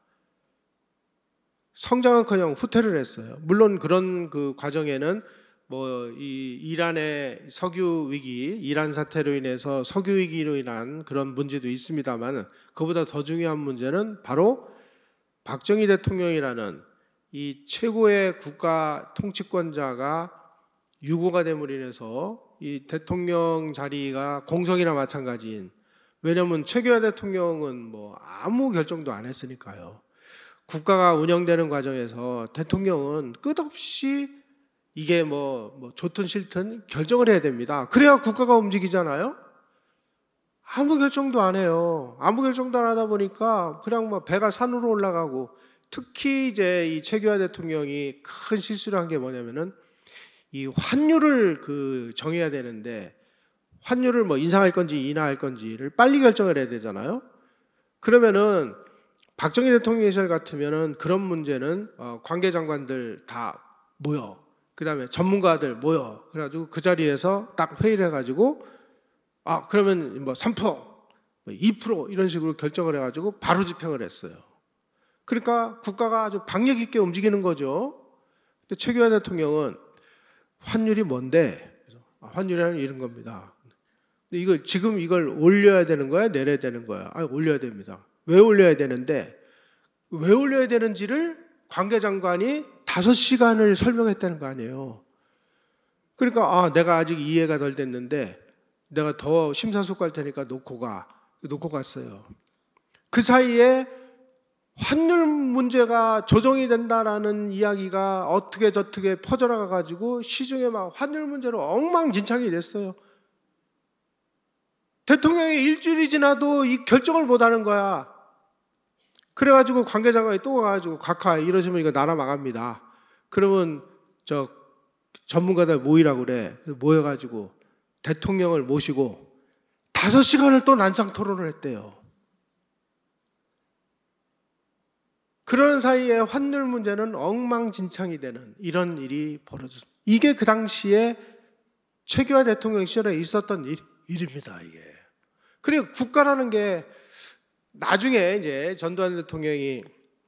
성장은커녕 후퇴를 했어요. 물론 그런 그 과정에는 뭐 이 이란의 석유 위기, 이란 사태로 인해서 석유 위기로 인한 그런 문제도 있습니다만, 그보다 더 중요한 문제는 바로 박정희 대통령이라는 이 최고의 국가 통치권자가 유고가 됨으로 인해서 이 대통령 자리가 공석이나 마찬가지인, 왜냐하면 최규하 대통령은 뭐 아무 결정도 안 했으니까요. 국가가 운영되는 과정에서 대통령은 끝없이 이게 뭐, 뭐 좋든 싫든 결정을 해야 됩니다. 그래야 국가가 움직이잖아요. 아무 결정도 안 해요. 아무 결정도 안 하다 보니까 그냥 뭐 배가 산으로 올라가고, 특히 이제 이 최규하 대통령이 큰 실수를 한 게 뭐냐면은 이 환율을 그 정해야 되는데, 환율을 뭐 인상할 건지 인하할 건지를 빨리 결정을 해야 되잖아요. 그러면은 박정희 대통령 시절 같으면은 그런 문제는 어 관계장관들 다 모여, 그 다음에 전문가들 모여, 그래가지고 그 자리에서 딱 회의를 해가지고 아 그러면 뭐 삼 퍼센트, 이 퍼센트 이런 식으로 결정을 해가지고 바로 집행을 했어요. 그러니까 국가가 아주 박력 있게 움직이는 거죠. 근데 최규하 대통령은 환율이 뭔데? 아, 환율이라는 이런 겁니다. 근데 이걸 지금 이걸 올려야 되는 거야, 내려야 되는 거야? 아 올려야 됩니다. 왜 올려야 되는데, 왜 올려야 되는지를 관계장관이 다섯 시간을 설명했다는 거 아니에요. 그러니까 아 내가 아직 이해가 덜 됐는데 내가 더 심사숙고할 테니까 놓고 가. 놓고 갔어요. 그 사이에 환율 문제가 조정이 된다라는 이야기가 어떻게 저떻게 퍼져나가 가지고 시중에 막 환율 문제로 엉망진창이 됐어요. 대통령이 일주일이 지나도 이 결정을 못하는 거야. 그래가지고 관계장관이 또 가가지고 각하 이러시면 이거 나라 망합니다. 그러면 저 전문가들 모이라고 그래. 모여가지고 대통령을 모시고 다섯 시간을 또 난상 토론을 했대요. 그런 사이에 환율 문제는 엉망진창이 되는 이런 일이 벌어졌습니다. 이게 그 당시에 최규하 대통령 시절에 있었던 일, 일입니다. 이게. 그리고 국가라는 게 나중에 이제 전두환 대통령이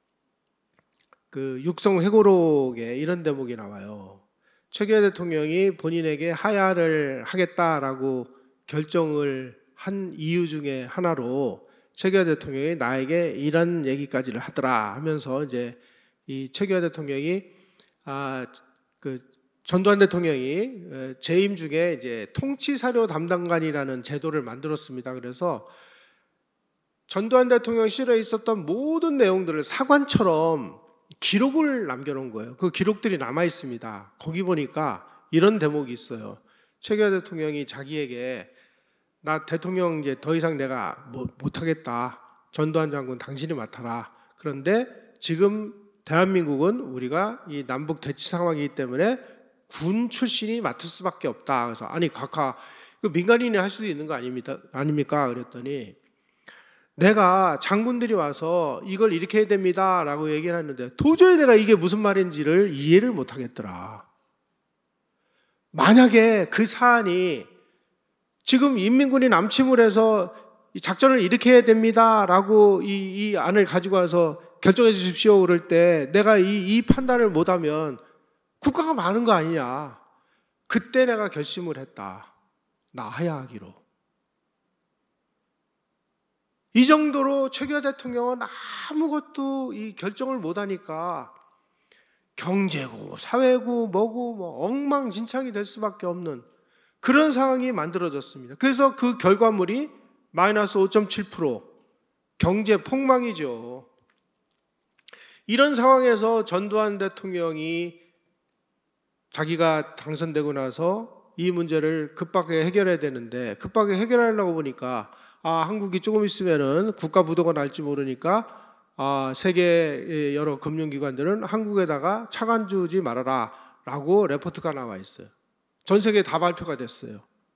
그 육성회고록에 이런 대목이 나와요. 최규하 대통령이 본인에게 하야를 하겠다라고 결정을 한 이유 중에 하나로 최규하 대통령이 나에게 이런 얘기까지를 하더라 하면서 이제 이 최규하 대통령이 아 그 전두환 대통령이 재임 중에 이제 통치사료 담당관이라는 제도를 만들었습니다. 그래서 전두환 대통령 시절에 있었던 모든 내용들을 사관처럼 기록을 남겨놓은 거예요. 그 기록들이 남아 있습니다. 거기 보니까 이런 대목이 있어요. 최규하 대통령이 자기에게 나 대통령 이제 더 이상 내가 뭐 못하겠다. 전두환 장군 당신이 맡아라. 그런데 지금 대한민국은 우리가 이 남북 대치 상황이기 때문에 군 출신이 맡을 수밖에 없다. 그래서 아니 각하 그 민간인이 할 수도 있는 거 아닙니까? 아닙니까? 그랬더니 내가 장군들이 와서 이걸 이렇게 해야 됩니다 라고 얘기를 했는데 도저히 내가 이게 무슨 말인지를 이해를 못 하겠더라. 만약에 그 사안이 지금 인민군이 남침을 해서 작전을 이렇게 해야 됩니다 라고 이, 이 안을 가지고 와서 결정해 주십시오 그럴 때 내가 이, 이 판단을 못하면 국가가 많은 거 아니냐. 그때 내가 결심을 했다. 나 하야하기로. 이 정도로 최규하 대통령은 아무것도 이 결정을 못하니까 경제고 사회고 뭐고 뭐 엉망진창이 될 수밖에 없는 그런 상황이 만들어졌습니다. 그래서 그 결과물이 마이너스 오 점 칠 퍼센트 경제 폭망이죠. 이런 상황에서 전두환 대통령이 자기가 당선되고 나서 이 문제를 급하게 해결해야 되는데 급하게 해결하려고 보니까 아, 한국이 조금 있으면은 국가 부도가 날지 모르니까 아, 세계 여러 금융기관들은 한국에다가 차관 주지 말아라 라고 레포트가 나와 있어요. 전 세계에 다 발표가 됐어요.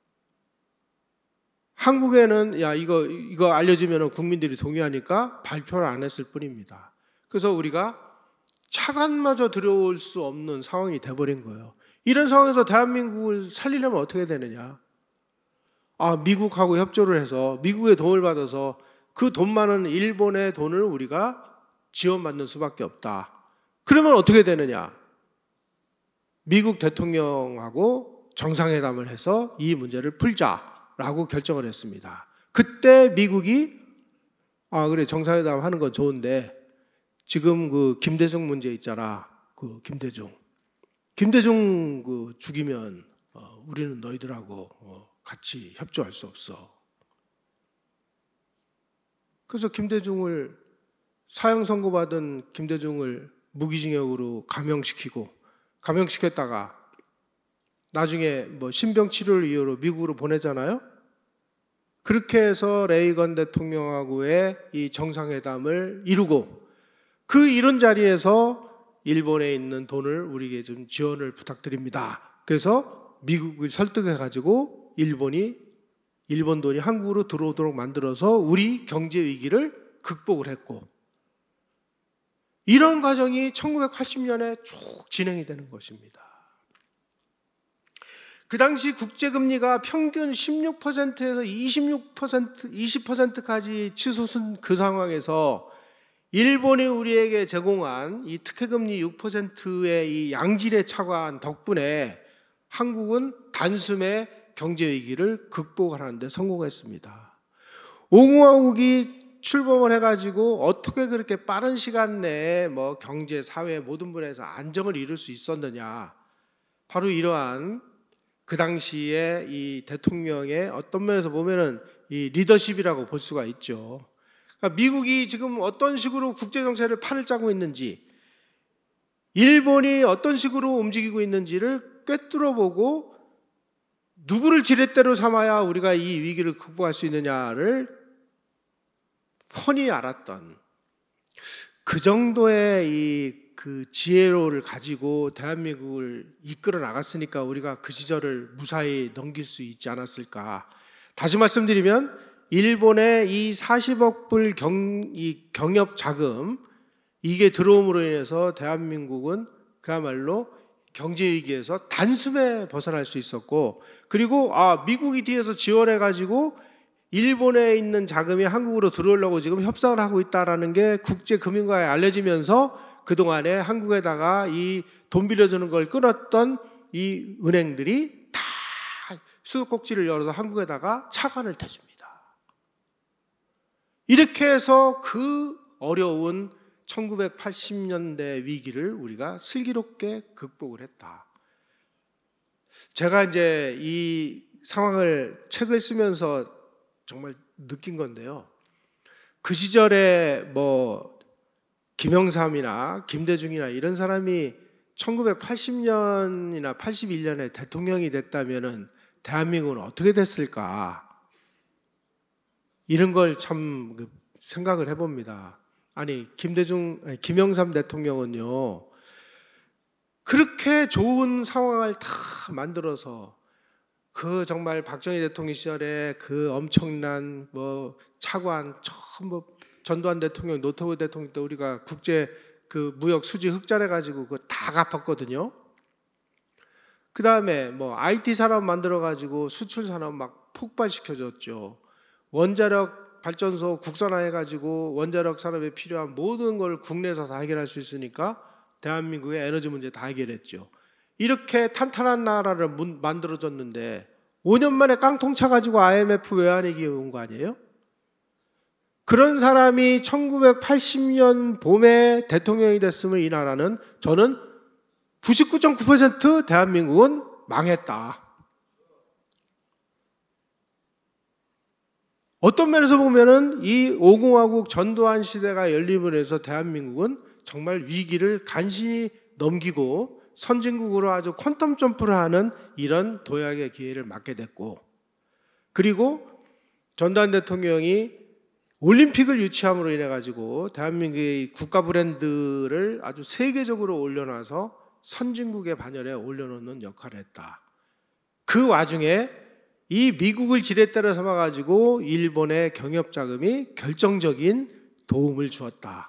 한국에는 야 이거 이거 알려지면은 국민들이 동의하니까 발표를 안 했을 뿐입니다. 그래서 우리가 차관마저 들어올 수 없는 상황이 돼버린 거예요. 이런 상황에서 대한민국을 살리려면 어떻게 되느냐? 아, 미국하고 협조를 해서 미국의 도움을 받아서 그 돈 많은 일본의 돈을 우리가 지원받는 수밖에 없다. 그러면 어떻게 되느냐? 미국 대통령하고 정상회담을 해서 이 문제를 풀자라고 결정을 했습니다. 그때 미국이 아 그래 정상회담 하는 건 좋은데 지금 그 김대중 문제 있잖아. 그 김대중. 김대중 그 죽이면 어, 우리는 너희들하고 어, 같이 협조할 수 없어. 그래서 김대중을 사형 선고받은 김대중을 무기징역으로 감형시키고 감형시켰다가 나중에 뭐 신병 치료를 이유로 미국으로 보내잖아요. 그렇게 해서 레이건 대통령하고의 이 정상회담을 이루고 그 이런 자리에서 일본에 있는 돈을 우리에게 좀 지원을 부탁드립니다. 그래서 미국을 설득해가지고 일본이 일본 돈이 한국으로 들어오도록 만들어서 우리 경제 위기를 극복을 했고 이런 과정이 천구백팔십 년에 쭉 진행이 되는 것입니다. 그 당시 국제금리가 평균 십육 퍼센트에서 이십육 퍼센트, 이십 퍼센트까지 치솟은 그 상황에서 일본이 우리에게 제공한 이 특혜금리 육 퍼센트의 이 양질의 차관 덕분에 한국은 단숨에 경제위기를 극복하는 데 성공했습니다. 오공화국이 출범을 해가지고 어떻게 그렇게 빠른 시간 내에 뭐 경제, 사회 모든 분야에서 안정을 이룰 수 있었느냐. 바로 이러한 그 당시에 이 대통령의 어떤 면에서 보면은 이 리더십이라고 볼 수가 있죠. 그러니까 미국이 지금 어떤 식으로 국제정세를 판을 짜고 있는지, 일본이 어떤 식으로 움직이고 있는지를 꿰뚫어보고 누구를 지렛대로 삼아야 우리가 이 위기를 극복할 수 있느냐를 훤히 알았던 그 정도의 이 그 지혜로를 가지고 대한민국을 이끌어 나갔으니까 우리가 그 시절을 무사히 넘길 수 있지 않았을까. 다시 말씀드리면 일본의 이 사십억 불 경, 이 경협 자금 이게 들어옴으로 인해서 대한민국은 그야말로 경제위기에서 단숨에 벗어날 수 있었고, 그리고 아 미국이 뒤에서 지원해가지고 일본에 있는 자금이 한국으로 들어오려고 지금 협상을 하고 있다는 게 국제금융가에 알려지면서 그동안에 한국에다가 이 돈 빌려주는 걸 끊었던 이 은행들이 다 수도꼭지를 열어서 한국에다가 차관을 대줍니다. 이렇게 해서 그 어려운 천구백팔십 년대 위기를 우리가 슬기롭게 극복을 했다. 제가 이제 이 상황을 책을 쓰면서 정말 느낀 건데요. 그 시절에 뭐 김영삼이나 김대중이나 이런 사람이 천구백팔십 년이나 팔십일 년에 대통령이 됐다면은 대한민국은 어떻게 됐을까? 이런 걸 참 생각을 해봅니다. 아니 김대중, 아니, 김영삼 대통령은요 그렇게 좋은 상황을 다 만들어서 그 정말 박정희 대통령 시절에 그 엄청난 뭐 차관, 처음 뭐 전두환 대통령, 노태우 대통령 때 우리가 국제 그 무역 수지 흑자내 가지고 그거 다 갚았거든요. 그 다음에 뭐 아이티 산업 만들어 가지고 수출 산업 막 폭발시켜줬죠. 원자력 발전소 국산화해 가지고 원자력 산업에 필요한 모든 걸 국내에서 다 해결할 수 있으니까 대한민국의 에너지 문제 다 해결했죠. 이렇게 탄탄한 나라를 만들어줬는데 오 년 만에 깡통 차가지고 아이엠에프 외환위기에 온 거 아니에요? 그런 사람이 천구백팔십 년 봄에 대통령이 됐으면 이 나라는 저는 구십구 점 구 퍼센트 대한민국은 망했다. 어떤 면에서 보면은 이 오공화국 전두환 시대가 열림을 해서 대한민국은 정말 위기를 간신히 넘기고 선진국으로 아주 퀀텀 점프를 하는 이런 도약의 기회를 맞게 됐고, 그리고 전두환 대통령이 올림픽을 유치함으로 인해 가지고 대한민국의 국가 브랜드를 아주 세계적으로 올려놔서 선진국의 반열에 올려놓는 역할을 했다. 그 와중에 이 미국을 지렛대로 삼아 가지고 일본의 경협 자금이 결정적인 도움을 주었다.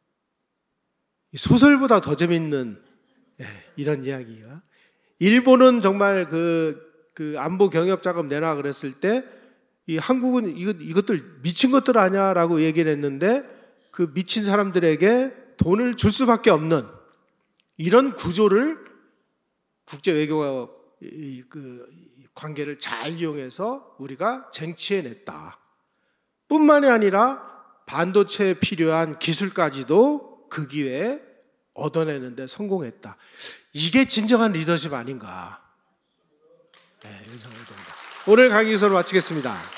소설보다 더 재밌는 이런 이야기가, 일본은 정말 그, 그 안보 경협 자금 내놔 그랬을 때 이 한국은 이것, 이것들 미친 것들 아냐라고 얘기를 했는데 그 미친 사람들에게 돈을 줄 수밖에 없는 이런 구조를 국제 외교 그 관계를 잘 이용해서 우리가 쟁취해냈다. 뿐만이 아니라 반도체에 필요한 기술까지도 그 기회에 얻어내는데 성공했다. 이게 진정한 리더십 아닌가. 네, 이런 생각이 듭니다. 오늘 강의 기서를 마치겠습니다.